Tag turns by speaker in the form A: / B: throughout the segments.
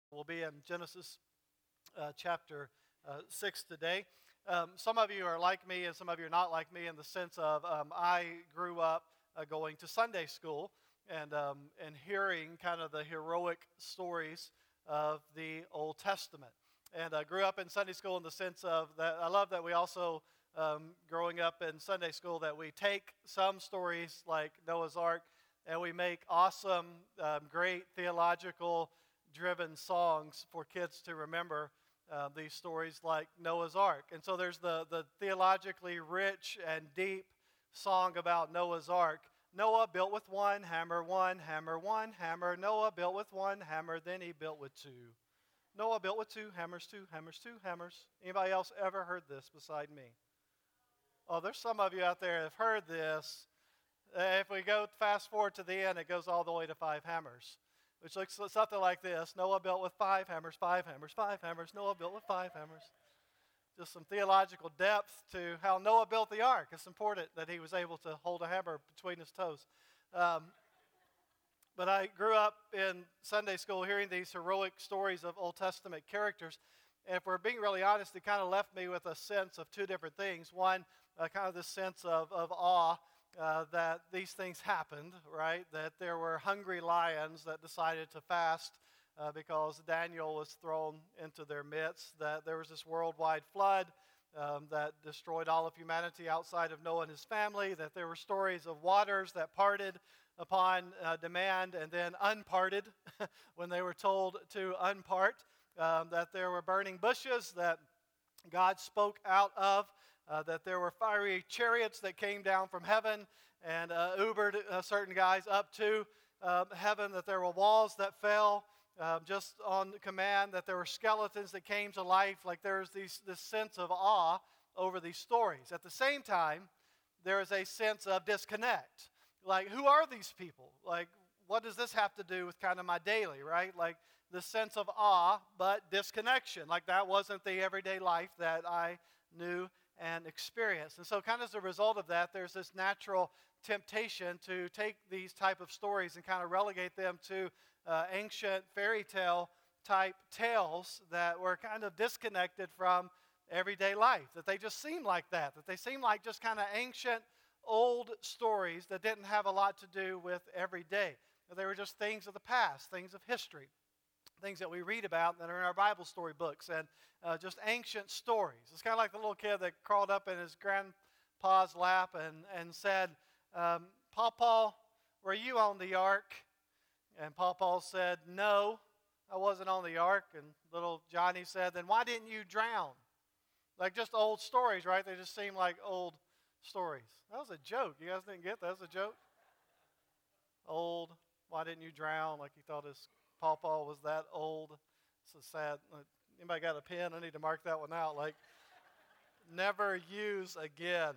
A: We'll be in Genesis chapter 6 today. Some of you are like me, and some of you are not like me in the sense of I grew up going to Sunday school and hearing kind of the heroic stories of the Old Testament. And I grew up in Sunday school in the sense of that I love that we also, growing up in Sunday school, that we take some stories like Noah's Ark and we make awesome, great theological driven songs for kids to remember these stories like Noah's Ark. And so there's the theologically rich and deep song about Noah's Ark. Noah built with one hammer, one hammer, one hammer. Noah built with one hammer, then he built with two. Noah built with two hammers, two hammers, two hammers. Anybody else ever heard this beside me? Oh, there's some of you out there that have heard this. If we go fast forward to the end, it goes all the way to five hammers, which looks something like this. Noah built with five hammers, five hammers, five hammers. Noah built with five hammers. Just some theological depth to how Noah built the ark. It's important that he was able to hold a hammer between his toes. Um, but I grew up in Sunday school hearing these heroic stories of Old Testament characters. And if we're being really honest, it kind of left me with a sense of two different things. One, kind of this sense of awe that these things happened, right? That there were hungry lions that decided to fast because Daniel was thrown into their midst, that there was this worldwide flood that destroyed all of humanity outside of Noah and his family, that there were stories of waters that parted upon demand and then unparted when they were told to unpart, that there were burning bushes that God spoke out of, that there were fiery chariots that came down from heaven and Ubered certain guys up to heaven, that there were walls that fell just on command, that there were skeletons that came to life. Like there's this sense of awe over these stories. At the same time, there is a sense of disconnect. Like, who are these people? Like, what does this have to do with kind of my daily, right? Like the sense of awe, but disconnection. Like that wasn't the everyday life that I knew and experienced. And so kind of as a result of that, there's this natural temptation to take these type of stories and kind of relegate them to ancient fairy tale type tales that were kind of disconnected from everyday life, that they just seem like that they seem like just kind of ancient old stories that didn't have a lot to do with every day. They were just things of the past, things of history, things that we read about that are in our Bible story books, and just ancient stories. It's kind of like the little kid that crawled up in his grandpa's lap and said, Pawpaw, were you on the ark? And Pawpaw said, no, I wasn't on the ark. And little Johnny said, then why didn't you drown? Like just old stories, right? They just seem like old stories. That was a joke. You guys didn't get that? That was a joke? Old, why didn't you drown? Like he thought his Pawpaw was that old. It's a sad. Anybody got a pen? I need to mark that one out. Like, never use again.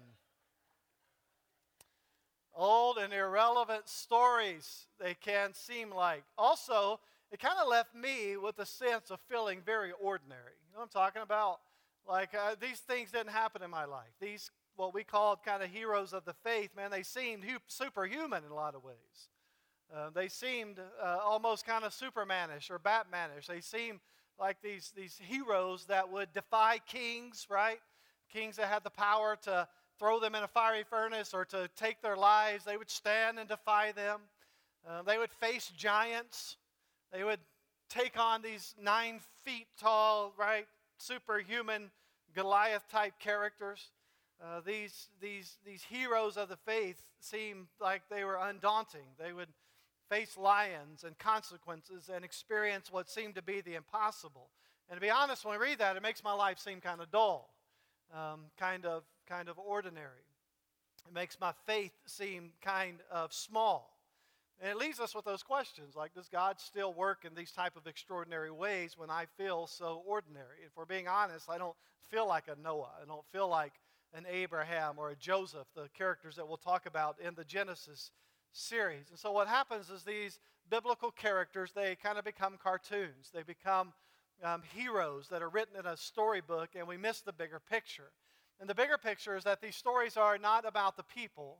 A: Old and irrelevant stories, they can seem like. Also, it kind of left me with a sense of feeling very ordinary. You know what I'm talking about? Like, these things didn't happen in my life. These, what we called kind of heroes of the faith, man, they seemed superhuman in a lot of ways. They seemed almost kind of Supermanish or Batmanish. They seemed like these heroes that would defy kings, right? Kings that had the power to throw them in a fiery furnace or to take their lives. They would stand and defy them. They would face giants. They would take on these 9 feet tall, right, superhuman Goliath-type characters. These heroes of the faith seemed like they were undaunting. They would face lions and consequences and experience what seemed to be the impossible. And to be honest, when I read that, it makes my life seem kind of dull, kind of ordinary. It makes my faith seem kind of small. And it leaves us with those questions, like, does God still work in these type of extraordinary ways when I feel so ordinary? If we're being honest, I don't feel like a Noah. I don't feel like an Abraham or a Joseph, the characters that we'll talk about in the Genesis series. And so what happens is these biblical characters, they kind of become cartoons. They become heroes that are written in a storybook, and we miss the bigger picture. And the bigger picture is that these stories are not about the people,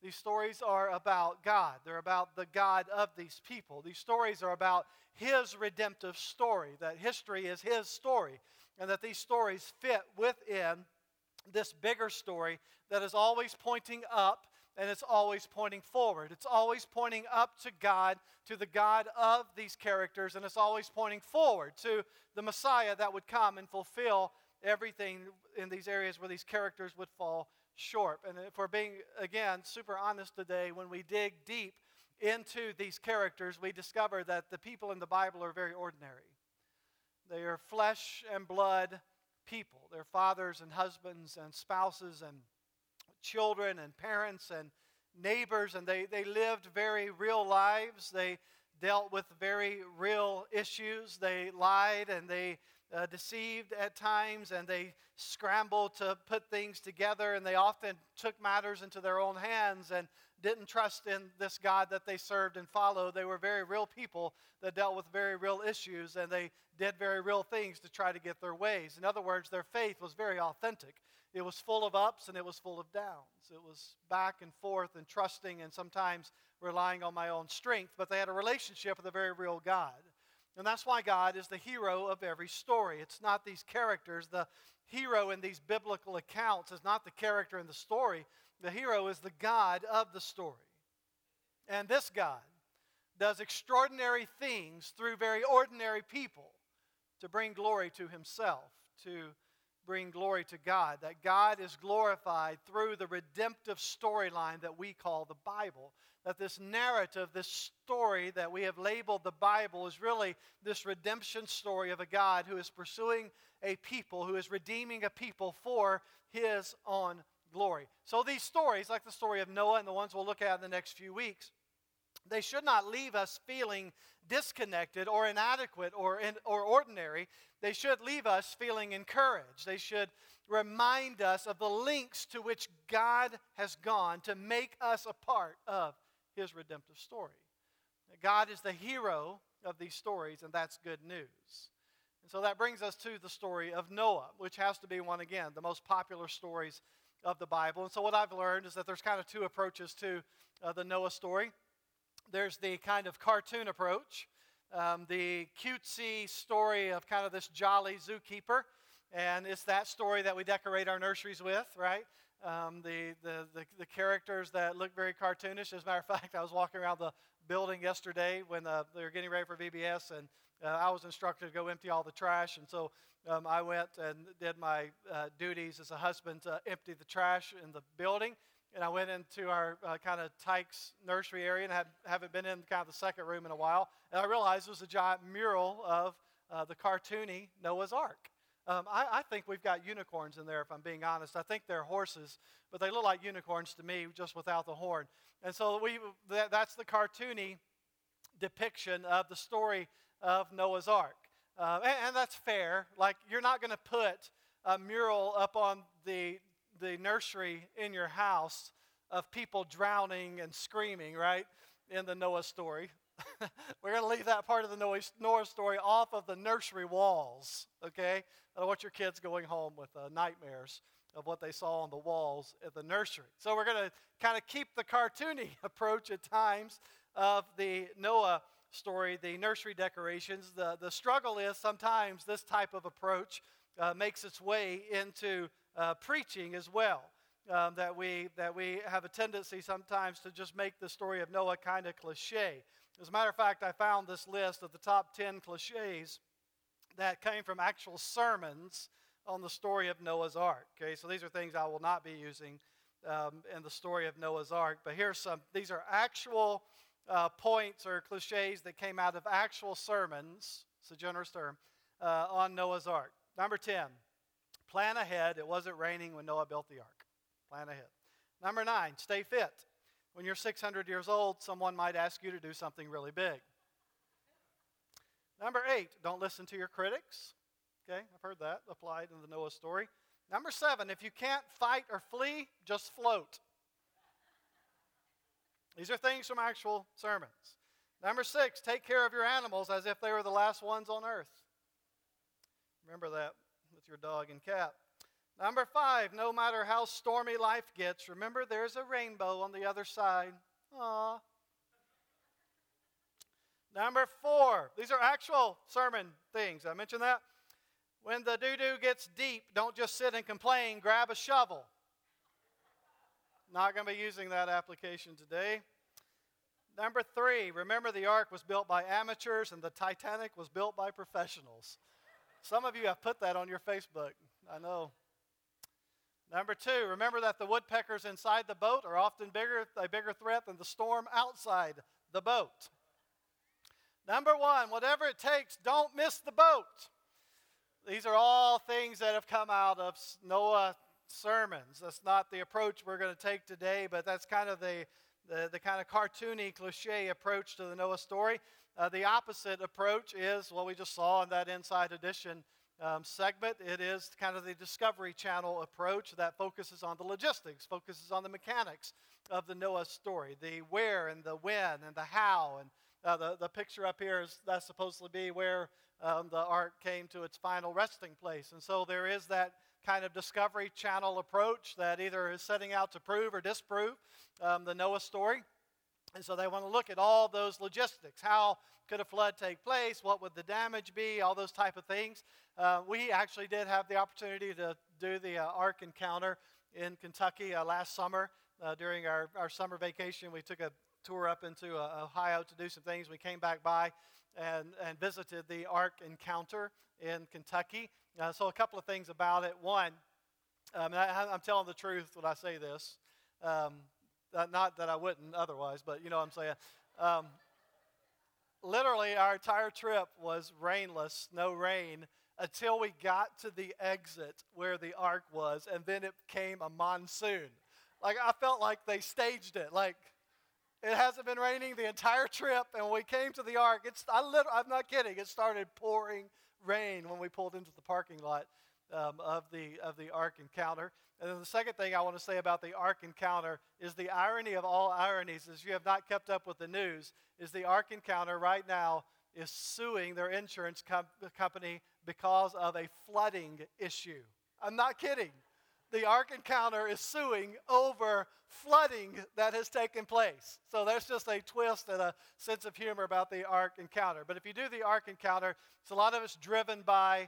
A: These stories are about God. They're about the God of these people. These stories are about His redemptive story, that history is His story, and that these stories fit within this bigger story that is always pointing up and it's always pointing forward. It's always pointing up to God, to the God of these characters, and it's always pointing forward to the Messiah that would come and fulfill everything in these areas where these characters would fall short. And if we're being, again, super honest today, when we dig deep into these characters, we discover that the people in the Bible are very ordinary. They are flesh and blood people. They're fathers and husbands and spouses and children and parents and neighbors, and they lived very real lives. They dealt with very real issues. They lied and they deceived at times, and they scrambled to put things together, and they often took matters into their own hands and didn't trust in this God that they served and followed. They were very real people that dealt with very real issues, and they did very real things to try to get their ways. In other words, their faith was very authentic. It was full of ups and it was full of downs. It was back and forth and trusting and sometimes relying on my own strength, but they had a relationship with a very real God. And that's why God is the hero of every story. It's not these characters. The hero in these biblical accounts is not the character in the story. The hero is the God of the story. And this God does extraordinary things through very ordinary people to bring glory to Himself, to bring glory to God, that God is glorified through the redemptive storyline that we call the Bible. That this narrative, this story that we have labeled the Bible is really this redemption story of a God who is pursuing a people, who is redeeming a people for His own glory. So these stories, like the story of Noah and the ones we'll look at in the next few weeks, they should not leave us feeling disconnected or inadequate or ordinary. They should leave us feeling encouraged. They should remind us of the lengths to which God has gone to make us a part of His redemptive story. God is the hero of these stories, and that's good news. And so that brings us to the story of Noah, which has to be one, again, the most popular stories of the Bible. And so what I've learned is that there's kind of two approaches to the Noah story. There's the kind of cartoon approach, the cutesy story of kind of this jolly zookeeper, and it's that story that we decorate our nurseries with, right? The characters that look very cartoonish. As a matter of fact, I was walking around the building yesterday when they were getting ready for VBS, and I was instructed to go empty all the trash, and so I went and did my duties as a husband to empty the trash in the building. And I went into our kind of Tykes nursery area, and haven't been in kind of the second room in a while. And I realized it was a giant mural of the cartoony Noah's Ark. I think we've got unicorns in there, if I'm being honest. I think they're horses, but they look like unicorns to me, just without the horn. And so that's the cartoony depiction of the story of Noah's Ark. And that's fair. Like, you're not going to put a mural up on the nursery in your house of people drowning and screaming, right, in the Noah story. We're going to leave that part of the Noah story off of the nursery walls, okay? I don't want your kids going home with nightmares of what they saw on the walls at the nursery. So we're going to kind of keep the cartoony approach at times of the Noah story, the nursery decorations. The struggle is sometimes this type of approach makes its way into preaching as well. That we have a tendency sometimes to just make the story of Noah kind of cliche. As a matter of fact, I found this list of the top 10 cliches that came from actual sermons on the story of Noah's Ark. Okay, so these are things I will not be using in the story of Noah's Ark. But here's some. These are actual points or cliches that came out of actual sermons. It's a generous term on Noah's Ark. Number 10. Plan ahead. It wasn't raining when Noah built the ark. Plan ahead. Number 9, stay fit. When you're 600 years old, someone might ask you to do something really big. Number 8, don't listen to your critics. Okay, I've heard that applied in the Noah story. Number 7, if you can't fight or flee, just float. These are things from actual sermons. Number 6, take care of your animals as if they were the last ones on earth. Remember that with your dog and cat. Number 5, no matter how stormy life gets, remember there's a rainbow on the other side. Aww. Number 4, these are actual sermon things. I mentioned that. When the doo-doo gets deep, don't just sit and complain, grab a shovel. Not going to be using that application today. Number 3, remember the ark was built by amateurs and the Titanic was built by professionals. Some of you have put that on your Facebook, I know. Number 2, remember that the woodpeckers inside the boat are often a bigger threat than the storm outside the boat. Number 1, whatever it takes, don't miss the boat. These are all things that have come out of Noah sermons. That's not the approach we're going to take today, but that's kind of the kind of cartoony, cliche approach to the Noah story. The opposite approach is what we just saw in that Inside Edition segment. It is kind of the Discovery Channel approach that focuses on the logistics, focuses on the mechanics of the Noah story, the where and the when and the how. And the picture up here is that's supposed to be where the ark came to its final resting place. And so there is that kind of Discovery Channel approach that either is setting out to prove or disprove the Noah story. And so they want to look at all those logistics. How could a flood take place? What would the damage be? All those type of things. We actually did have the opportunity to do the Ark Encounter in Kentucky last summer. During our summer vacation, we took a tour up into Ohio to do some things. We came back by and visited the Ark Encounter in Kentucky. So a couple of things about it. One, I'm telling the truth when I say this. Not that I wouldn't otherwise, but you know what I'm saying. Literally, our entire trip was rainless, no rain, until we got to the exit where the ark was, and then it became a monsoon. Like, I felt like they staged it. Like, it hasn't been raining the entire trip, and when we came to the ark, I'm not kidding, it started pouring rain when we pulled into the parking lot of the Ark Encounter. And then the second thing I want to say about the Ark Encounter is the irony of all ironies, is you have not kept up with the news, is the Ark Encounter right now is suing their insurance company because of a flooding issue. I'm not kidding. The Ark Encounter is suing over flooding that has taken place. So there's just a twist and a sense of humor about the Ark Encounter. But if you do the Ark Encounter, it's a lot of it's driven by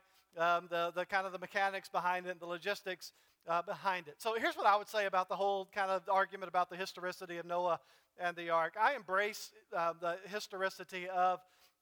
A: the kind of the mechanics behind it, the logistics behind it. So here's what I would say about the whole kind of argument about the historicity of Noah and the ark. I embrace the historicity of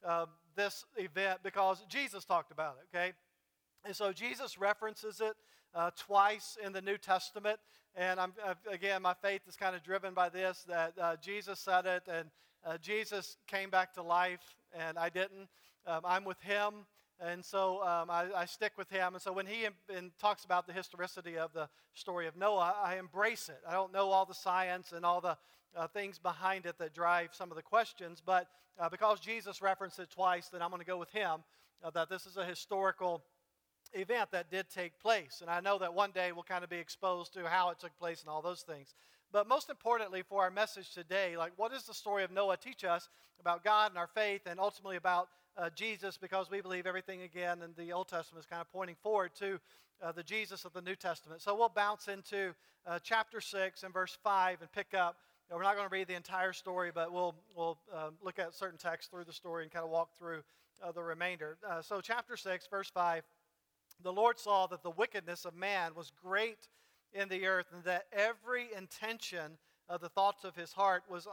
A: this event because Jesus talked about it, okay? And so Jesus references it twice in the New Testament. And again, my faith is kind of driven by this, that Jesus said it, and Jesus came back to life, and I didn't. I'm with him. And so I stick with him. And so when he talks about the historicity of the story of Noah, I embrace it. I don't know all the science and all the things behind it that drive some of the questions, but because Jesus referenced it twice, then I'm going to go with him, that this is a historical event that did take place. And I know that one day we'll kind of be exposed to how it took place and all those things. But most importantly for our message today, like, what does the story of Noah teach us about God and our faith, and ultimately about Jesus, because we believe everything again in the Old Testament is kind of pointing forward to the Jesus of the New Testament. So we'll bounce into chapter 6 and verse 5 and pick up. We're not going to read the entire story, but we'll look at certain texts through the story and kind of walk through the remainder. So chapter 6, verse 5, the Lord saw that the wickedness of man was great in the earth, and that every intention of the thoughts of his heart was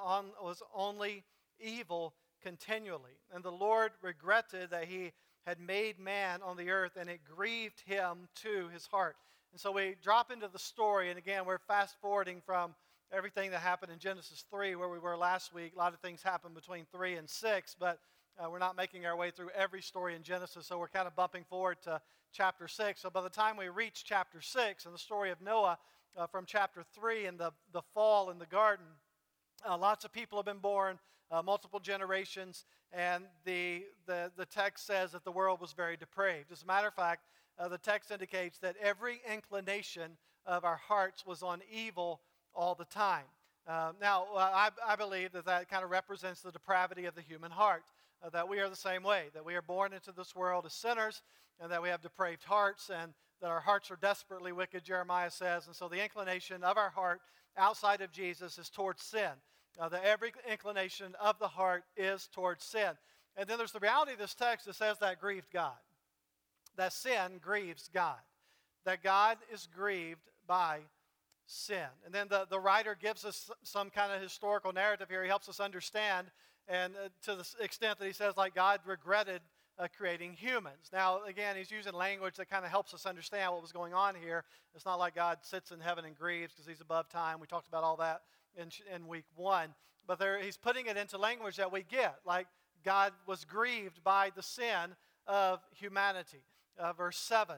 A: only evil continually. And the Lord regretted that he had made man on the earth, and it grieved him to his heart. And so we drop into the story, and again, we're fast forwarding from everything that happened in Genesis 3, where we were last week. A lot of things happened between 3 and 6, but we're not making our way through every story in Genesis, so we're kind of bumping forward to chapter 6. So by the time we reach chapter 6 and the story of Noah from chapter 3 and the fall in the garden, lots of people have been born, multiple generations, and the text says that the world was very depraved. As a matter of fact, the text indicates that every inclination of our hearts was on evil all the time. Now, I believe that kind of represents the depravity of the human heart, that we are the same way, that we are born into this world as sinners, and that we have depraved hearts, and that our hearts are desperately wicked, Jeremiah says. And so the inclination of our heart outside of Jesus is towards sin. That every inclination of the heart is towards sin. And then there's the reality of this text that says that grieved God. That sin grieves God. That God is grieved by sin. And then the writer gives us some kind of historical narrative here. He helps us understand, and to the extent that he says, like, God regretted creating humans. Now, again, he's using language that kind of helps us understand what was going on here. It's not like God sits in heaven and grieves because he's above time. We talked about all that in week 1. But he's putting it into language that we get, like God was grieved by the sin of humanity. Verse 7,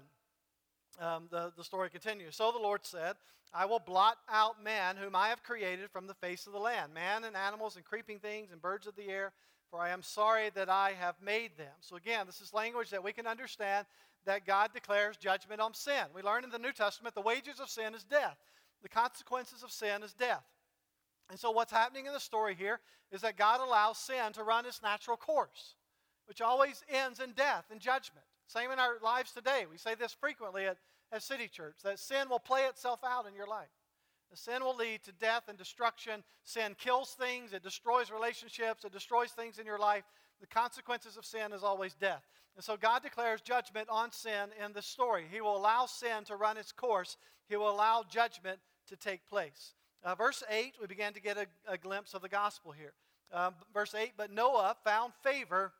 A: the story continues. So the Lord said, I will blot out man whom I have created from the face of the land, man and animals and creeping things and birds of the air, for I am sorry that I have made them. So again, this is language that we can understand that God declares judgment on sin. We learn in the New Testament the wages of sin is death. The consequences of sin is death. And so what's happening in the story here is that God allows sin to run its natural course, which always ends in death and judgment. Same in our lives today. We say this frequently at City Church, that sin will play itself out in your life. The sin will lead to death and destruction. Sin kills things. It destroys relationships. It destroys things in your life. The consequences of sin is always death. And so God declares judgment on sin in the story. He will allow sin to run its course. He will allow judgment to take place. Verse 8, we began to get a glimpse of the gospel here. Verse 8, but Noah found favor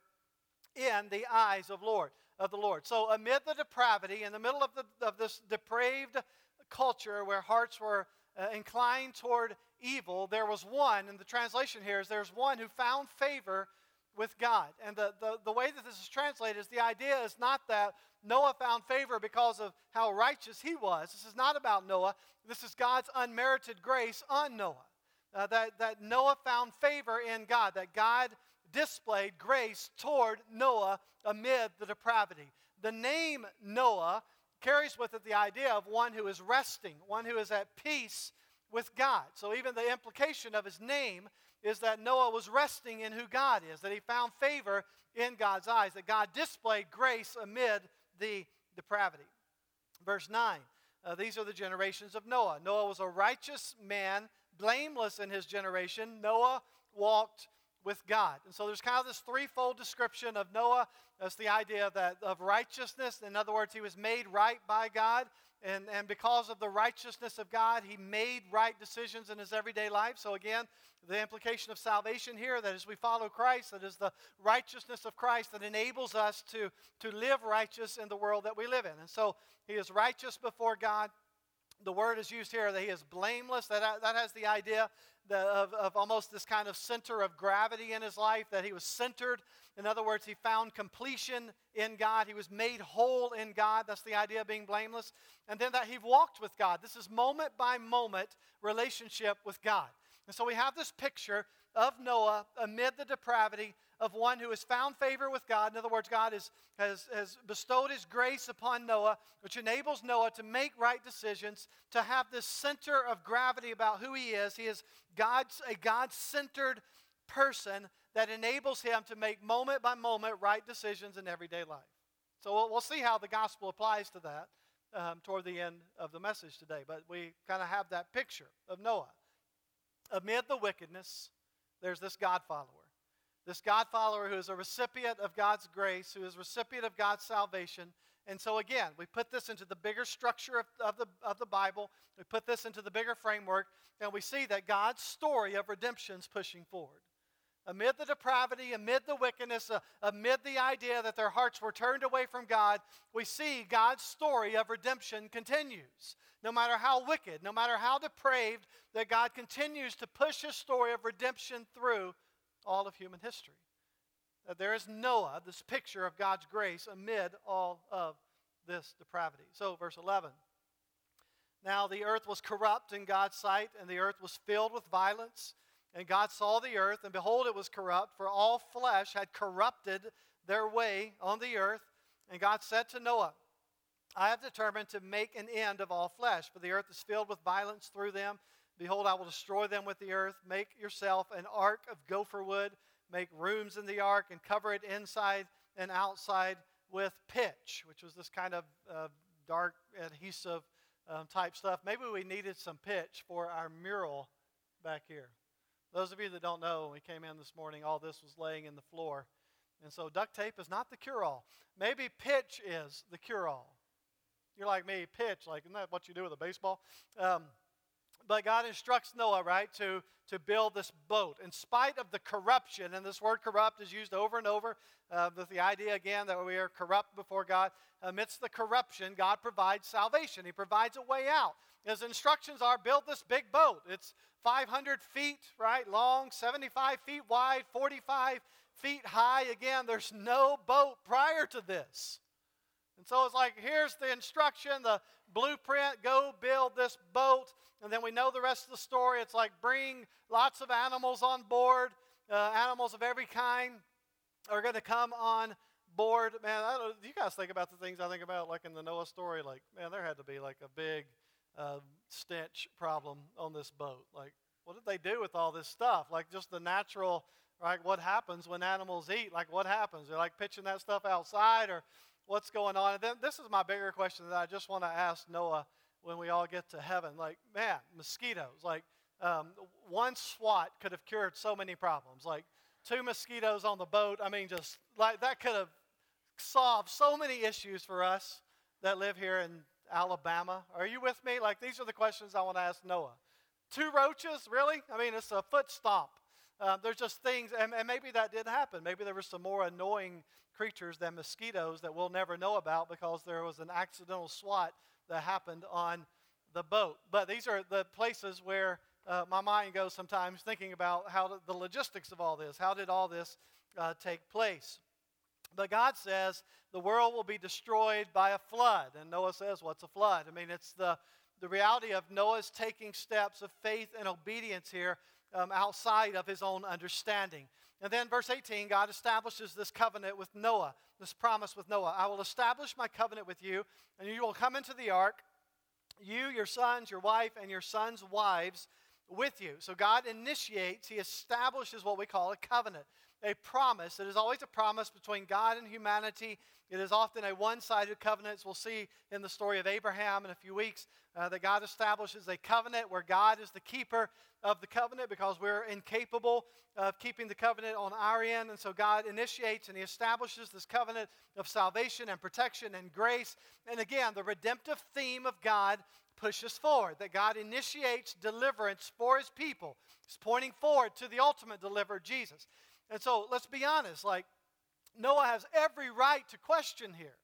A: in the eyes of the Lord. So amid the depravity, in the middle of this depraved culture where hearts were inclined toward evil, there was one, and the translation here is there's one who found favor with God. And the way that this is translated is the idea is not that Noah found favor because of how righteous he was. This is not about Noah. This is God's unmerited grace on Noah. That Noah found favor in God, that God displayed grace toward Noah amid the depravity. The name Noah carries with it the idea of one who is resting, one who is at peace with God. So even the implication of his name is that Noah was resting in who God is, that he found favor in God's eyes, that God displayed grace amid the depravity. Verse 9, these are the generations of Noah. Noah was a righteous man, blameless in his generation. Noah walked with God. And so there's kind of this threefold description of Noah. That's the idea of righteousness. In other words, he was made right by God. And because of the righteousness of God, he made right decisions in his everyday life. So again, the implication of salvation here, that as we follow Christ, that is the righteousness of Christ that enables us to live righteous in the world that we live in. And so he is righteous before God. The word is used here that he is blameless. That has the idea of almost this kind of center of gravity in his life, that he was centered. In other words, he found completion in God. He was made whole in God. That's the idea of being blameless. And then that he walked with God. This is moment by moment relationship with God. And so we have this picture of Noah amid the depravity of one who has found favor with God. In other words, God has bestowed his grace upon Noah, which enables Noah to make right decisions, to have this center of gravity about who he is. He is a God-centered person that enables him to make moment by moment right decisions in everyday life. So we'll see how the gospel applies to that toward the end of the message today. But we kind of have that picture of Noah. Amid the wickedness, there's this God follower. This God follower who is a recipient of God's grace, who is a recipient of God's salvation. And so again, we put this into the bigger structure of the Bible. We put this into the bigger framework, and we see that God's story of redemption is pushing forward. Amid the depravity, amid the wickedness, amid the idea that their hearts were turned away from God, we see God's story of redemption continues. No matter how wicked, no matter how depraved, that God continues to push his story of redemption through all of human history. That there is Noah, this picture of God's grace amid all of this depravity. So, verse 11. Now the earth was corrupt in God's sight, and the earth was filled with violence. And God saw the earth, and behold, it was corrupt, for all flesh had corrupted their way on the earth. And God said to Noah, I have determined to make an end of all flesh, for the earth is filled with violence through them. Behold, I will destroy them with the earth. Make yourself an ark of gopher wood. Make rooms in the ark and cover it inside and outside with pitch, which was this kind of dark adhesive type stuff. Maybe we needed some pitch for our mural back here. Those of you that don't know, when we came in this morning, all this was laying in the floor. And so duct tape is not the cure-all. Maybe pitch is the cure-all. You're like me, pitch, like, isn't that what you do with a baseball? But God instructs Noah, right, to build this boat. In spite of the corruption, and this word corrupt is used over and over, with the idea, again, that we are corrupt before God. Amidst the corruption, God provides salvation. He provides a way out. His instructions are, build this big boat. It's 500 feet, right, long, 75 feet wide, 45 feet high. Again, there's no boat prior to this. And so it's like, here's the instruction, the blueprint, go build this boat. And then we know the rest of the story. It's like, bring lots of animals on board. Animals of every kind are going to come on board. Man, do you guys think about the things I think about, like in the Noah story? Like, man, there had to be like a big stench problem on this boat. Like, what did they do with all this stuff? Like, just the natural, right, what happens when animals eat? Like, what happens? They're like pitching that stuff outside, or what's going on? And then this is my bigger question that I just want to ask Noah when we all get to heaven. Like, man, mosquitoes. Like, one swat could have cured so many problems. Like, 2 mosquitoes on the boat. I mean, just like that could have solved so many issues for us that live here in Alabama. Are you with me? Like, these are the questions I want to ask Noah. 2 roaches, really? I mean, it's a foot stomp. There's just things, and maybe that did happen. Maybe there were some more annoying creatures than mosquitoes that we'll never know about because there was an accidental swat that happened on the boat. But these are the places where my mind goes sometimes, thinking about the logistics of all this. How did all this take place? But God says the world will be destroyed by a flood. And Noah says, what's a flood? I mean, it's the reality of Noah's taking steps of faith and obedience here outside of his own understanding. And then verse 18, God establishes this covenant with Noah, this promise with Noah. I will establish my covenant with you, and you will come into the ark, you, your sons, your wife, and your sons' wives with you. So God initiates, he establishes what we call a covenant, a promise. It is always a promise between God and humanity. It is often a one-sided covenant. We'll see in the story of Abraham in a few weeks that God establishes a covenant where God is the keeper of the covenant because we're incapable of keeping the covenant on our end. And so God initiates and he establishes this covenant of salvation and protection and grace. And again, the redemptive theme of God pushes forward, that God initiates deliverance for his people. He's pointing forward to the ultimate deliverer, Jesus. And so let's be honest, like, Noah has every right to question here.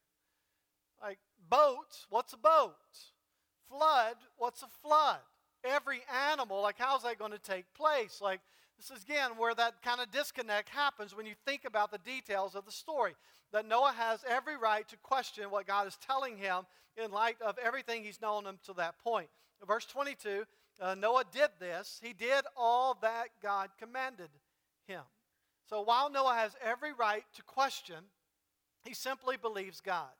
A: Like, boat, what's a boat? Flood, what's a flood? Every animal, like, how's that going to take place? Like, this is, again, where that kind of disconnect happens when you think about the details of the story. That Noah has every right to question what God is telling him in light of everything he's known him to that point. In verse 22, Noah did this. He did all that God commanded him. So while Noah has every right to question, he simply believes God.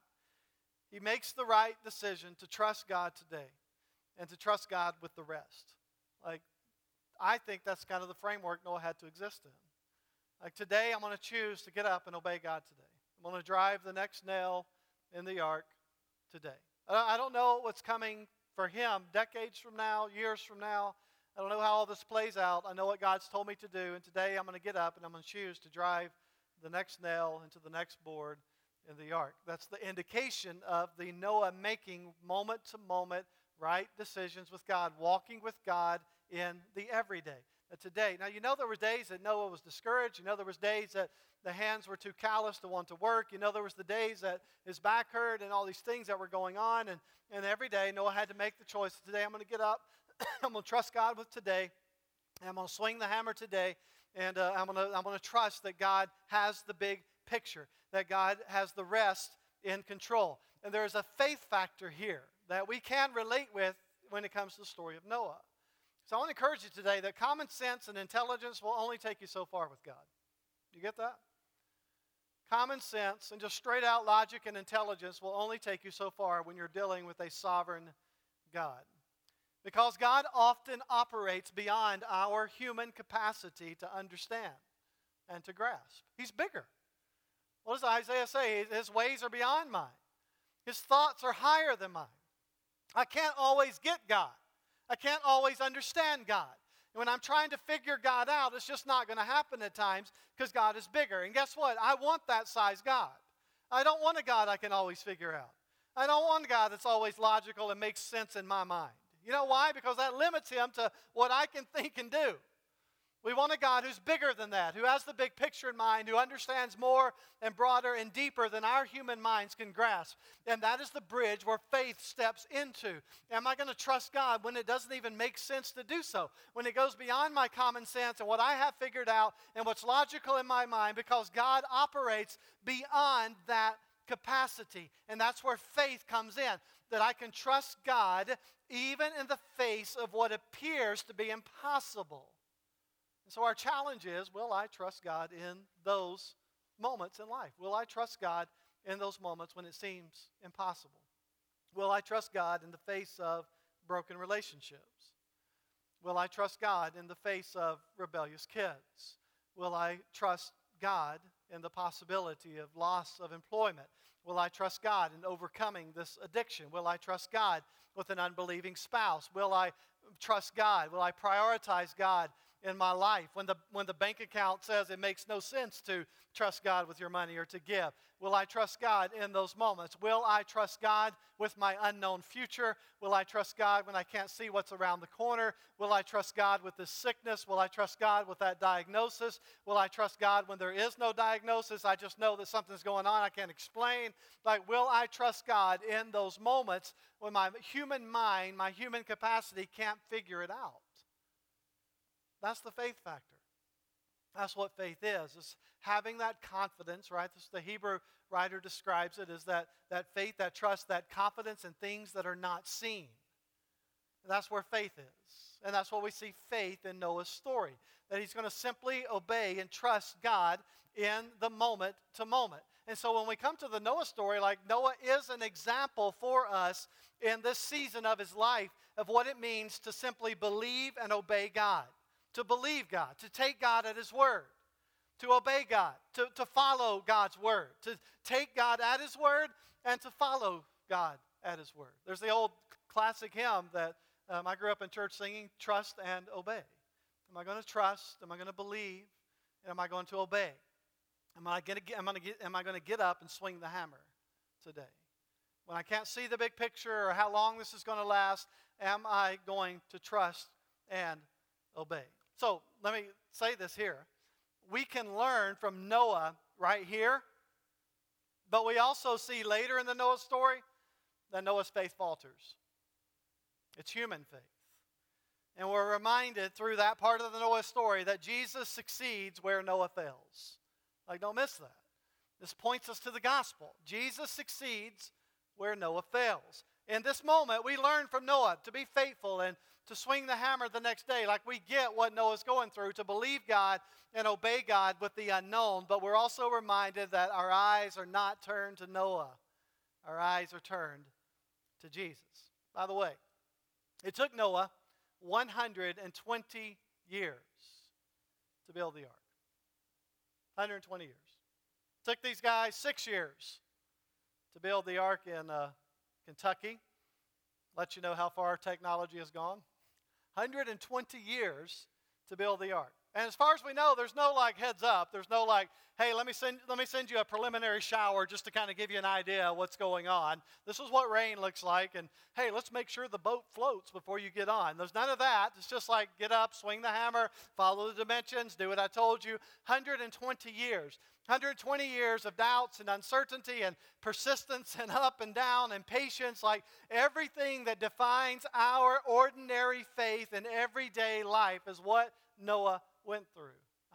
A: He makes the right decision to trust God today and to trust God with the rest. Like, I think that's kind of the framework Noah had to exist in. Like, today I'm going to choose to get up and obey God today. I'm going to drive the next nail in the ark today. I don't know what's coming for him decades from now, years from now. I don't know how all this plays out. I know what God's told me to do, and today I'm going to get up and I'm going to choose to drive the next nail into the next board in the ark. That's the indication of the Noah making moment-to-moment right decisions with God, walking with God in the everyday. Today. Now, you know there were days that Noah was discouraged. You know there was days that the hands were too callous to want to work. You know there was the days that his back hurt and all these things that were going on. And every day Noah had to make the choice. Today I'm going to get up. I'm going to trust God with today. And I'm going to swing the hammer today. And I'm going to trust that God has the big picture, that God has the rest in control. And there is a faith factor here that we can relate with when it comes to the story of Noah. So I want to encourage you today that common sense and intelligence will only take you so far with God. You get that? Common sense and just straight out logic and intelligence will only take you so far when you're dealing with a sovereign God. Because God often operates beyond our human capacity to understand and to grasp. He's bigger. What does Isaiah say? His ways are beyond mine. His thoughts are higher than mine. I can't always get God. I can't always understand God. And when I'm trying to figure God out, it's just not going to happen at times because God is bigger. And guess what? I want that size God. I don't want a God I can always figure out. I don't want a God that's always logical and makes sense in my mind. You know why? Because that limits him to what I can think and do. We want a God who's bigger than that, who has the big picture in mind, who understands more and broader and deeper than our human minds can grasp. And that is the bridge where faith steps into. Am I going to trust God when it doesn't even make sense to do so? When it goes beyond my common sense and what I have figured out and what's logical in my mind, because God operates beyond that capacity. And that's where faith comes in, that I can trust God even in the face of what appears to be impossible. So our challenge is, will I trust God in those moments in life? Will I trust God in those moments when it seems impossible? Will I trust God in the face of broken relationships? Will I trust God in the face of rebellious kids? Will I trust God in the possibility of loss of employment? Will I trust God in overcoming this addiction? Will I trust God with an unbelieving spouse? Will I trust God? Will I prioritize God in my life when the bank account says it makes no sense to trust God with your money or to give? Will I trust God in those moments? Will I trust God with my unknown future? Will I trust God when I can't see what's around the corner? Will I trust God with this sickness? Will I trust God with that diagnosis? Will I trust God when there is no diagnosis? I just know that something's going on I can't explain. Like, will I trust God in those moments when my human mind, my human capacity can't figure it out? That's the faith factor. That's what faith is. It's having that confidence, right? This, the Hebrew writer describes it as that faith, that trust, that confidence in things that are not seen. And that's where faith is. And that's what we see faith in Noah's story. That he's going to simply obey and trust God in the moment to moment. And so when we come to the Noah story, like Noah is an example for us in this season of his life of what it means to simply believe and obey God. To believe God, to take God at His word, to obey God, to follow God's word, to take God at His word and to follow God at His word. There's the old classic hymn that I grew up in church singing, trust and obey. Am I going to trust? Am I going to believe? And am I going to obey? Am I going to get up and swing the hammer today? When I can't see the big picture or how long this is going to last, am I going to trust and obey? So let me say this here. We can learn from Noah right here, but we also see later in the Noah story that Noah's faith falters. It's human faith. And we're reminded through that part of the Noah story that Jesus succeeds where Noah fails. Like, don't miss that. This points us to the gospel. Jesus succeeds where Noah fails. In this moment, we learn from Noah to be faithful and to swing the hammer the next day. Like, we get what Noah's going through, to believe God and obey God with the unknown. But we're also reminded that our eyes are not turned to Noah. Our eyes are turned to Jesus. By the way, it took Noah 120 years to build the ark. 120 years. It took these guys 6 years to build the ark in Kentucky. Let you know how far technology has gone. 120 years to build the ark. And as far as we know, there's no like heads up. There's no like, hey, let me send you a preliminary shower just to kind of give you an idea of what's going on. This is what rain looks like. And hey, let's make sure the boat floats before you get on. There's none of that. It's just like get up, swing the hammer, follow the dimensions, do what I told you. 120 years. 120 years of doubts and uncertainty and persistence and up and down and patience, like everything that defines our ordinary faith in everyday life is what Noah went through.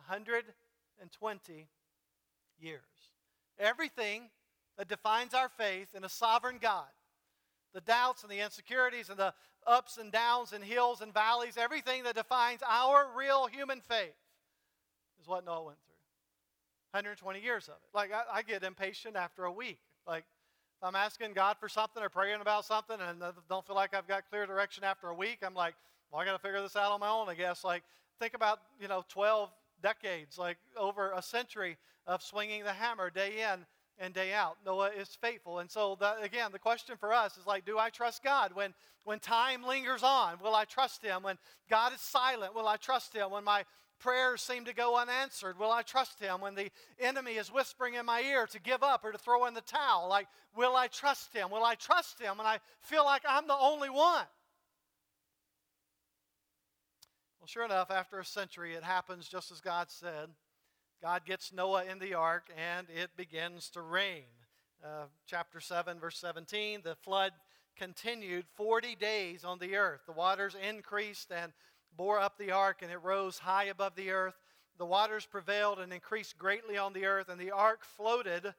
A: 120 years. Everything that defines our faith in a sovereign God, the doubts and the insecurities and the ups and downs and hills and valleys, everything that defines our real human faith is what Noah went through. 120 years of it. Like, I get impatient after a week. Like, if I'm asking God for something or praying about something and I don't feel like I've got clear direction after a week, I'm like, well, I got to figure this out on my own, I guess. Like, think about, 12 decades, like over a century of swinging the hammer day in and day out. Noah is faithful. And so, again, the question for us is like, do I trust God? When time lingers on, will I trust Him? When God is silent, will I trust Him? When my prayers seem to go unanswered, will I trust Him? When the enemy is whispering in my ear to give up or to throw in the towel, like, will I trust Him? Will I trust Him when I feel like I'm the only one? Well, sure enough, after a century, it happens just as God said. God gets Noah in the ark, and it begins to rain. Chapter 7, verse 17, the flood continued 40 days on the earth. The waters increased and bore up the ark, and it rose high above the earth. The waters prevailed and increased greatly on the earth, and the ark floated.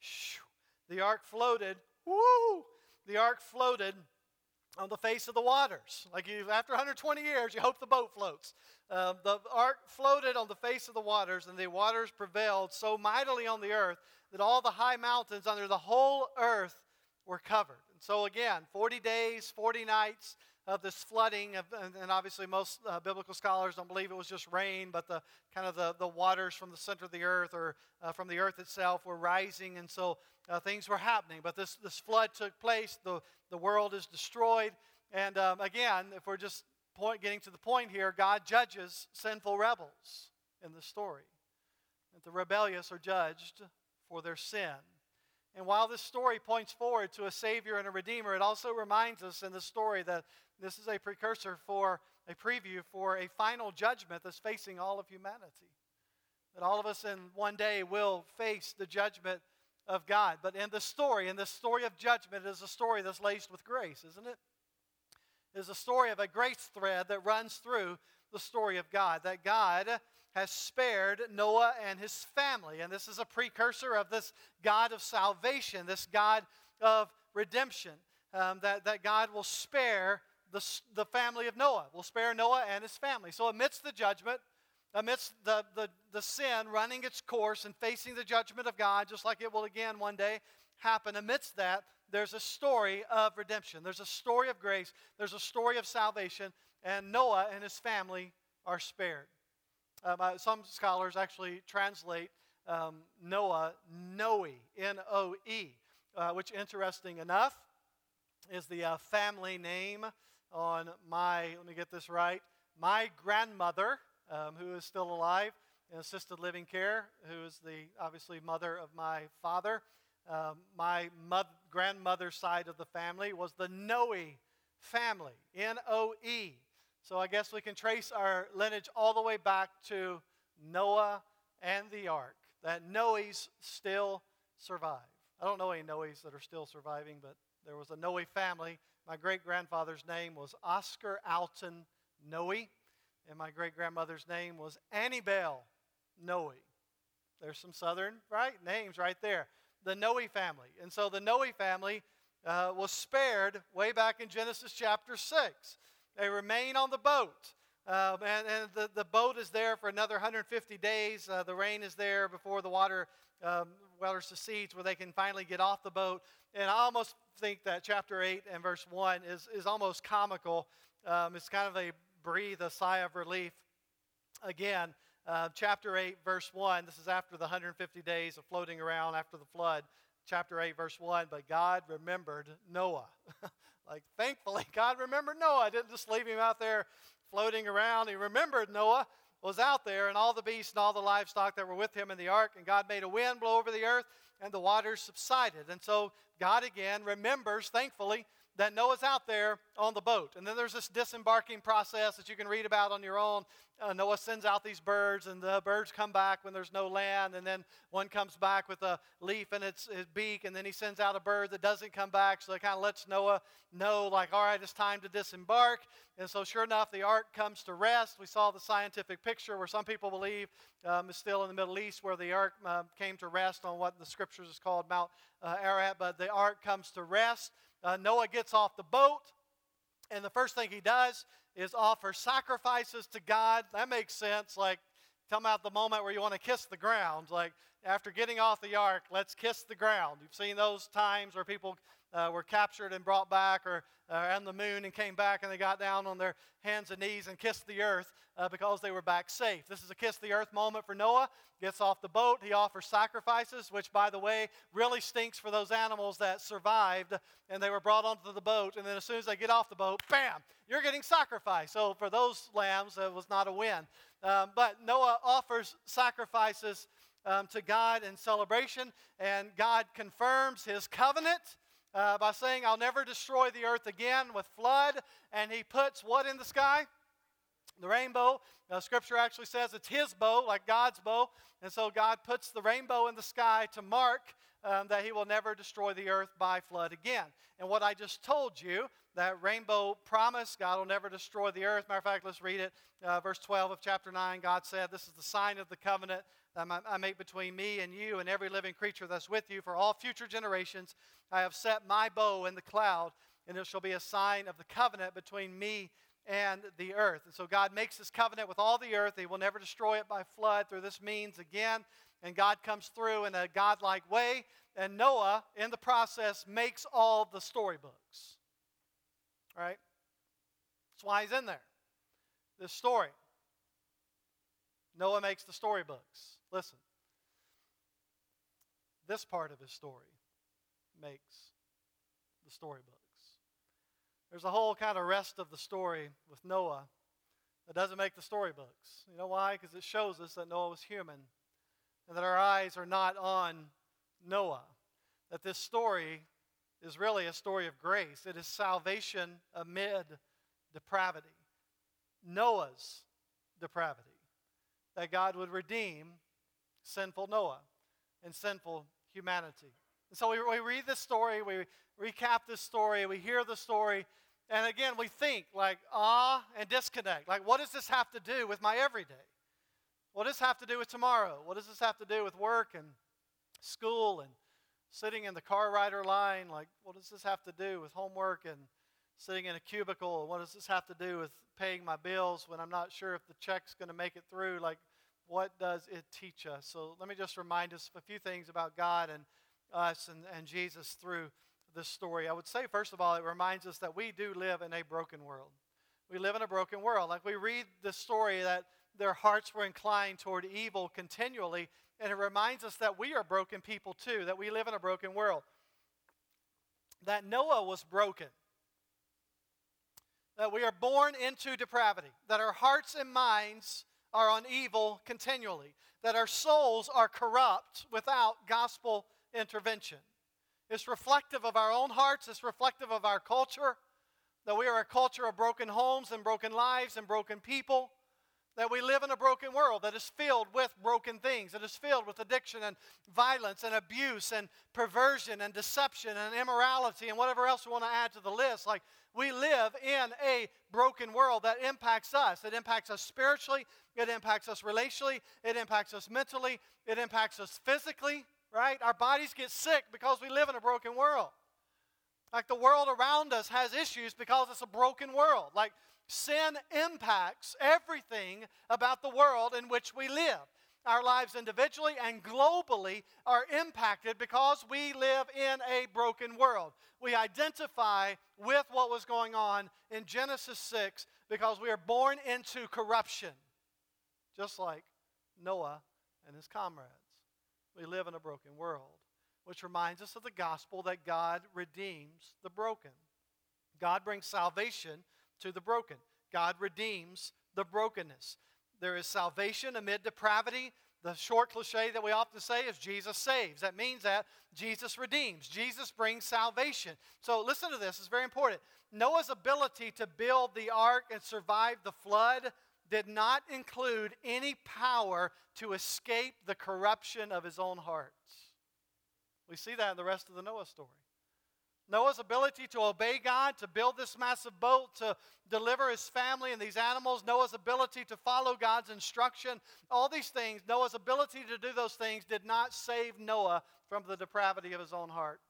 A: The ark floated. Woo! The ark floated on the face of the waters. After 120 years, you hope the boat floats. The ark floated on the face of the waters, and the waters prevailed so mightily on the earth that all the high mountains under the whole earth were covered. And so again, 40 days, 40 nights of this flooding, and obviously most biblical scholars don't believe it was just rain, but the waters from the center of the earth or from the earth itself were rising, and so things were happening. But this flood took place. The world is destroyed, and again, if we're just getting to the point here, God judges sinful rebels in the story. That the rebellious are judged for their sin. And while this story points forward to a Savior and a Redeemer, it also reminds us in the story that this is a precursor for a preview for a final judgment that's facing all of humanity. That all of us in one day will face the judgment of God. But in this story of judgment, is a story that's laced with grace, isn't it? It is a story of a grace thread that runs through the story of God. That God has spared Noah and his family. And this is a precursor of this God of salvation, this God of redemption. That God will spare the family of Noah, will spare Noah and his family. So amidst the judgment, amidst the sin running its course and facing the judgment of God, just like it will again one day happen, amidst that, there's a story of redemption. There's a story of grace. There's a story of salvation. And Noah and his family are spared. Some scholars actually translate Noah, Noe, N-O-E, which, interesting enough, is the family name on let me get this right, my grandmother, who is still alive in assisted living care, who is the, obviously, mother of my father. My grandmother's side of the family was the Noe family, N-O-E. So I guess we can trace our lineage all the way back to Noah and the ark, that Noes still survive. I don't know any Noes that are still surviving, but there was a Noe family. My great-grandfather's name was Oscar Alton Noe, and my great-grandmother's name was Annabelle Noe. There's some southern, names right there. The Noe family. And so the Noe family was spared way back in Genesis chapter 6. They remain on the boat. And the boat is there for another 150 days. The rain is there before the water secedes, where they can finally get off the boat. And I almost think that chapter 8 and verse 1 is almost comical. It's kind of breathe a sigh of relief. Again, chapter 8, verse 1, this is after the 150 days of floating around after the flood. Chapter 8, verse 1, but God remembered Noah. Thankfully, God remembered Noah. Didn't just leave him out there floating around. He remembered Noah was out there, and all the beasts and all the livestock that were with him in the ark, and God made a wind blow over the earth, and the waters subsided. And so God again remembers, thankfully, that Noah's out there on the boat. And then there's this disembarking process that you can read about on your own. Noah sends out these birds, and the birds come back when there's no land, and then one comes back with a leaf in its beak, and then he sends out a bird that doesn't come back, so it kind of lets Noah know, all right, it's time to disembark. And so sure enough, the ark comes to rest. We saw the scientific picture where some people believe is still in the Middle East, where the ark came to rest on what the scriptures is called Mount Ararat, but the ark comes to rest. Noah gets off the boat, and the first thing he does is offer sacrifices to God. That makes sense. Tell about the moment where you want to kiss the ground. After getting off the ark, let's kiss the ground. You've seen those times where people were captured and brought back, or on the moon and came back, and they got down on their hands and knees and kissed the earth because they were back safe. This is a kiss the earth moment for Noah. Gets off the boat. He offers sacrifices, which, by the way, really stinks for those animals that survived and they were brought onto the boat. And then as soon as they get off the boat, bam, you're getting sacrificed. So for those lambs, it was not a win. But Noah offers sacrifices to God in celebration, and God confirms his covenant by saying, I'll never destroy the earth again with flood. And he puts what in the sky? The rainbow. Scripture actually says it's his bow, like God's bow. And so God puts the rainbow in the sky to mark that he will never destroy the earth by flood again. And what I just told you, that rainbow promise, God will never destroy the earth. Matter of fact, let's read it. Verse 12 of chapter 9, God said, this is the sign of the covenant that I make between me and you and every living creature that's with you. For all future generations, I have set my bow in the cloud, and it shall be a sign of the covenant between me and the earth. And so God makes this covenant with all the earth. He will never destroy it by flood through this means again. And God comes through in a godlike way. And Noah, in the process, makes all the storybooks. All right? That's why he's in there. This story. Noah makes the storybooks. Listen. This part of his story makes the storybooks. There's a whole kind of rest of the story with Noah that doesn't make the storybooks. You know why? Because it shows us that Noah was human and that our eyes are not on Noah. That this story is really a story of grace. It is salvation amid depravity. Noah's depravity. That God would redeem sinful Noah and sinful humanity. And so we read this story, we recap this story, we hear the story, and again we think like and disconnect. Like, what does this have to do with my everyday? What does this have to do with tomorrow? What does this have to do with work and school and sitting in the car rider line? Like, what does this have to do with homework and sitting in a cubicle? What does this have to do with paying my bills when I'm not sure if the check's going to make it through? Like, what does it teach us? So let me just remind us of a few things about God and us and Jesus through this story. I would say, first of all, it reminds us that we do live in a broken world. We live in a broken world. Like, we read this story that their hearts were inclined toward evil continually, and it reminds us that we are broken people too, that we live in a broken world. That Noah was broken. That we are born into depravity. That our hearts and minds are on evil continually. That our souls are corrupt without gospel intervention. It's reflective of our own hearts. It's reflective of our culture. That we are a culture of broken homes and broken lives and broken people. That we live in a broken world that is filled with broken things. That is filled with addiction and violence and abuse and perversion and deception and immorality and whatever else we want to add to the list. Like, we live in a broken world that impacts us. It impacts us spiritually. It impacts us relationally. It impacts us mentally. It impacts us physically, right? Our bodies get sick because we live in a broken world. Like, the world around us has issues because it's a broken world. Like, sin impacts everything about the world in which we live. Our lives individually and globally are impacted because we live in a broken world. We identify with what was going on in Genesis 6 because we are born into corruption, just like Noah and his comrades. We live in a broken world, which reminds us of the gospel that God redeems the broken. God brings salvation to the broken. God redeems the brokenness. There is salvation amid depravity. The short cliche that we often say is Jesus saves. That means that Jesus redeems. Jesus brings salvation. So listen to this. It's very important. Noah's ability to build the ark and survive the flood did not include any power to escape the corruption of his own heart. We see that in the rest of the Noah story. Noah's ability to obey God, to build this massive boat, to deliver his family and these animals, Noah's ability to follow God's instruction, all these things, Noah's ability to do those things did not save Noah from the depravity of his own heart.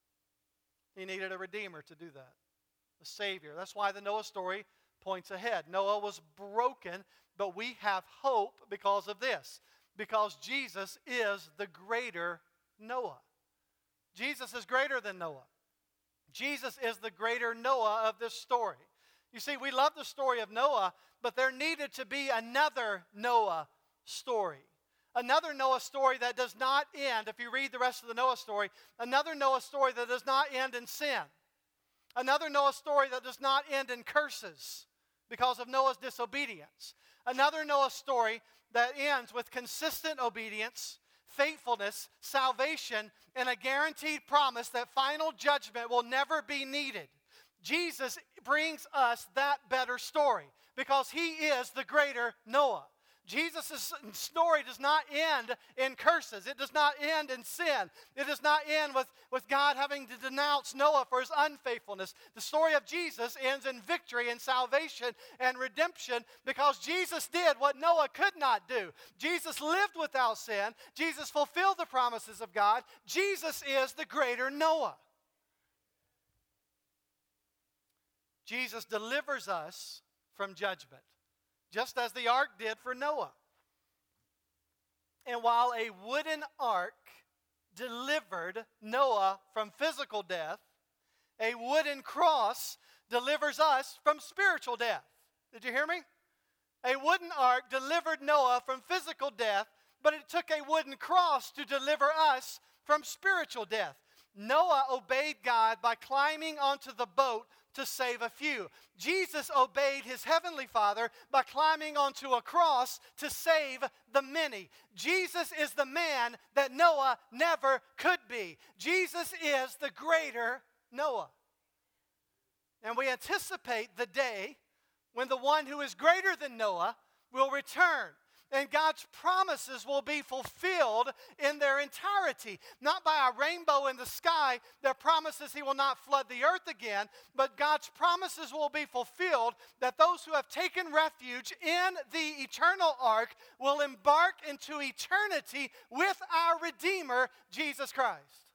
A: He needed a redeemer to do that, a savior. That's why the Noah story points ahead. Noah was broken, but we have hope because of this, because Jesus is the greater Noah. Jesus is greater than Noah. Jesus is the greater Noah of this story. You see, we love the story of Noah, but there needed to be another Noah story. Another Noah story that does not end, if you read the rest of the Noah story, another Noah story that does not end in sin. Another Noah story that does not end in curses because of Noah's disobedience. Another Noah story that ends with consistent obedience, faithfulness, salvation, and a guaranteed promise that final judgment will never be needed. Jesus brings us that better story because he is the greater Noah. Jesus' story does not end in curses. It does not end in sin. It does not end with God having to denounce Noah for his unfaithfulness. The story of Jesus ends in victory and salvation and redemption because Jesus did what Noah could not do. Jesus lived without sin. Jesus fulfilled the promises of God. Jesus is the greater Noah. Jesus delivers us from judgment, just as the ark did for Noah. And while a wooden ark delivered Noah from physical death, a wooden cross delivers us from spiritual death. Did you hear me? A wooden ark delivered Noah from physical death, but it took a wooden cross to deliver us from spiritual death. Noah obeyed God by climbing onto the boat to save a few. Jesus obeyed his heavenly Father by climbing onto a cross to save the many. Jesus is the man that Noah never could be. Jesus is the greater Noah. And we anticipate the day when the one who is greater than Noah will return. And God's promises will be fulfilled in their entirety. Not by a rainbow in the sky that promises he will not flood the earth again, but God's promises will be fulfilled that those who have taken refuge in the eternal ark will embark into eternity with our Redeemer, Jesus Christ.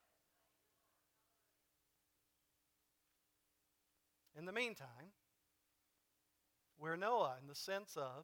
A: In the meantime, we're Noah in the sense of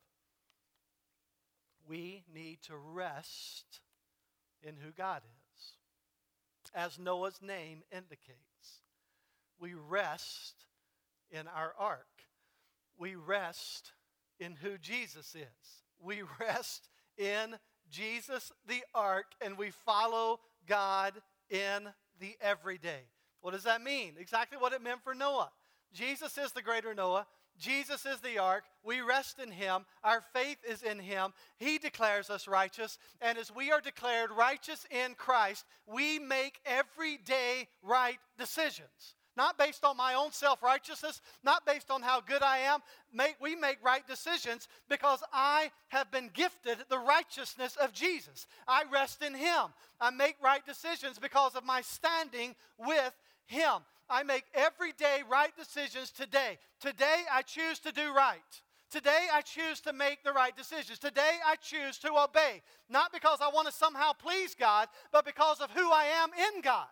A: we need to rest in who God is. As Noah's name indicates, we rest in our ark. We rest in who Jesus is. We rest in Jesus, the ark, and we follow God in the everyday. What does that mean? Exactly what it meant for Noah. Jesus is the greater Noah. Jesus is the ark. We rest in him. Our faith is in him. He declares us righteous. And as we are declared righteous in Christ, we make everyday right decisions. Not based on my own self-righteousness, not based on how good I am. We make right decisions because I have been gifted the righteousness of Jesus. I rest in him. I make right decisions because of my standing with him. I make everyday right decisions today. Today I choose to do right. Today I choose to make the right decisions. Today I choose to obey. Not because I want to somehow please God, but because of who I am in God.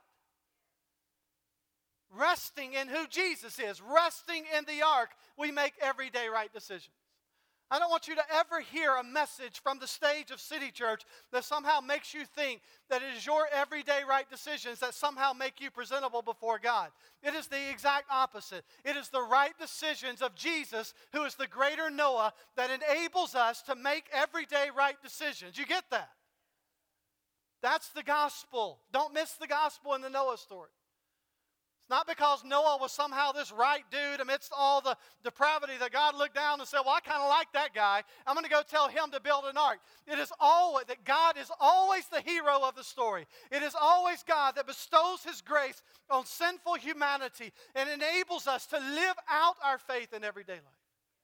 A: Resting in who Jesus is, resting in the ark, we make everyday right decisions. I don't want you to ever hear a message from the stage of City Church that somehow makes you think that it is your everyday right decisions that somehow make you presentable before God. It is the exact opposite. It is the right decisions of Jesus, who is the greater Noah, that enables us to make everyday right decisions. You get that? That's the gospel. Don't miss the gospel in the Noah story. It's not because Noah was somehow this right dude amidst all the depravity that God looked down and said, well, I kind of like that guy. I'm going to go tell him to build an ark. It is always that God is always the hero of the story. It is always God that bestows his grace on sinful humanity and enables us to live out our faith in everyday life.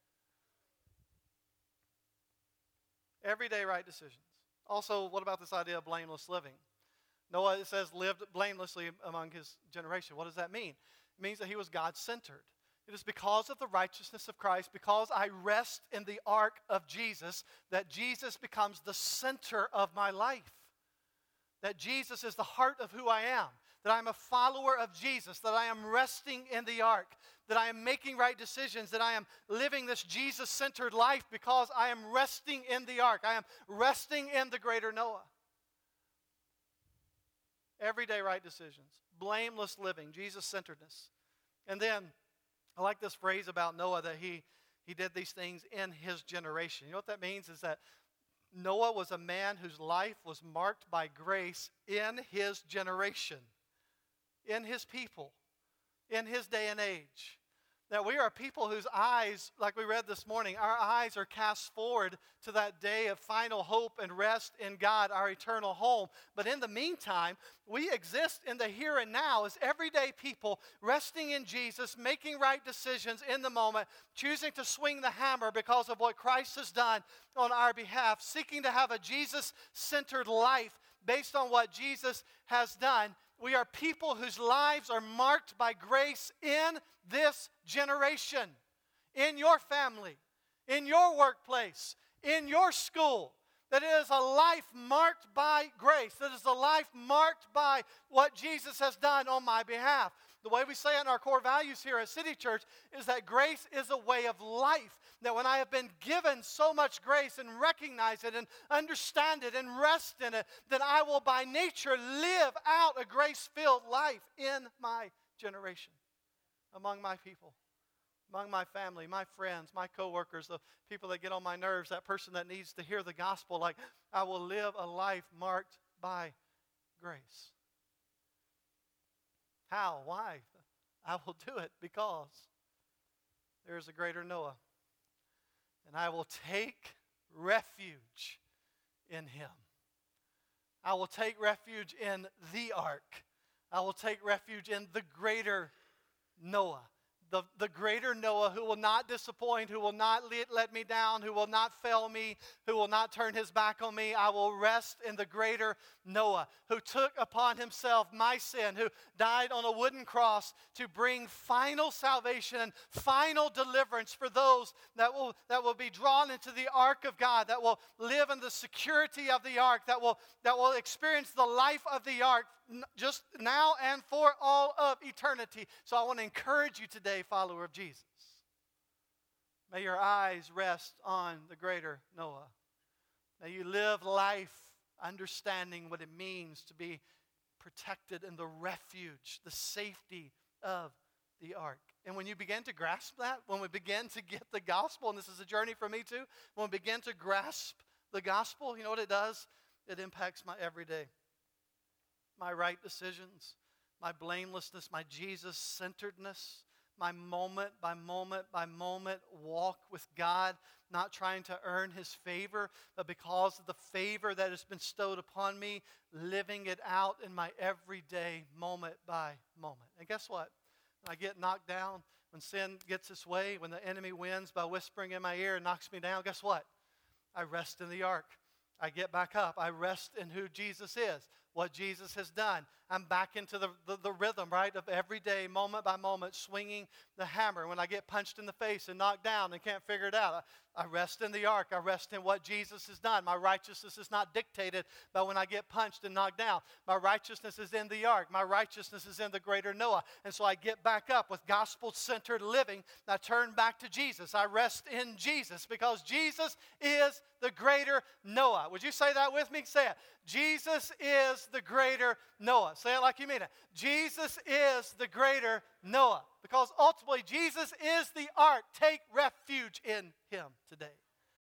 A: Everyday right decisions. Also, what about this idea of blameless living? Noah, it says, lived blamelessly among his generation. What does that mean? It means that he was God-centered. It is because of the righteousness of Christ, because I rest in the ark of Jesus, that Jesus becomes the center of my life. That Jesus is the heart of who I am. That I am a follower of Jesus. That I am resting in the ark. That I am making right decisions. That I am living this Jesus-centered life because I am resting in the ark. I am resting in the greater Noah. Everyday right decisions. Blameless living. Jesus-centeredness. And then I like this phrase about Noah that he did these things in his generation. You know what that means is that Noah was a man whose life was marked by grace in his generation, in his people, in his day and age. That we are people whose eyes, like we read this morning, our eyes are cast forward to that day of final hope and rest in God, our eternal home. But in the meantime, we exist in the here and now as everyday people, resting in Jesus, making right decisions in the moment, choosing to swing the hammer because of what Christ has done on our behalf, seeking to have a Jesus-centered life based on what Jesus has done. We are people whose lives are marked by grace in this generation, in your family, in your workplace, in your school. That it is a life marked by grace. That is a life marked by what Jesus has done on my behalf. The way we say it in our core values here at City Church is that grace is a way of life. That when I have been given so much grace and recognize it and understand it and rest in it, then I will by nature live out a grace-filled life in my generation, among my people, among my family, my friends, my coworkers, the people that get on my nerves, that person that needs to hear the gospel. Like, I will live a life marked by grace. How? Why? I will do it because there is a greater Noah. And I will take refuge in him. I will take refuge in the ark. I will take refuge in the greater Noah. The greater Noah who will not disappoint, who will not let me down, who will not fail me, who will not turn his back on me. I will rest in the greater Noah who took upon himself my sin, who died on a wooden cross to bring final salvation and final deliverance for those that will be drawn into the ark of God, that will live in the security of the ark, that will experience the life of the ark just now and for all of eternity. So I want to encourage you today, follower of Jesus. May your eyes rest on the greater Noah. May you live life understanding what it means to be protected in the refuge, the safety of the ark. And when you begin to grasp that, when we begin to get the gospel, and this is a journey for me too, when we begin to grasp the gospel, you know what it does? It impacts my everyday. My right decisions, my blamelessness, my Jesus-centeredness, my moment by moment by moment walk with God, not trying to earn His favor, but because of the favor that has been bestowed upon me, living it out in my everyday moment by moment. And guess what? When I get knocked down, when sin gets its way, when the enemy wins by whispering in my ear and knocks me down, guess what? I rest in the ark. I get back up. I rest in who Jesus is, what Jesus has done. I'm back into the rhythm, right, of every day, moment by moment, swinging the hammer. When I get punched in the face and knocked down and can't figure it out, I rest in the ark. I rest in what Jesus has done. My righteousness is not dictated by when I get punched and knocked down. My righteousness is in the ark. My righteousness is in the greater Noah. And so I get back up with gospel-centered living. I turn back to Jesus. I rest in Jesus because Jesus is the greater Noah. Would you say that with me? Say it. Jesus is the greater Noah. Say it like you mean it. Jesus is the greater Noah. Because ultimately, Jesus is the ark. Take refuge in Him today.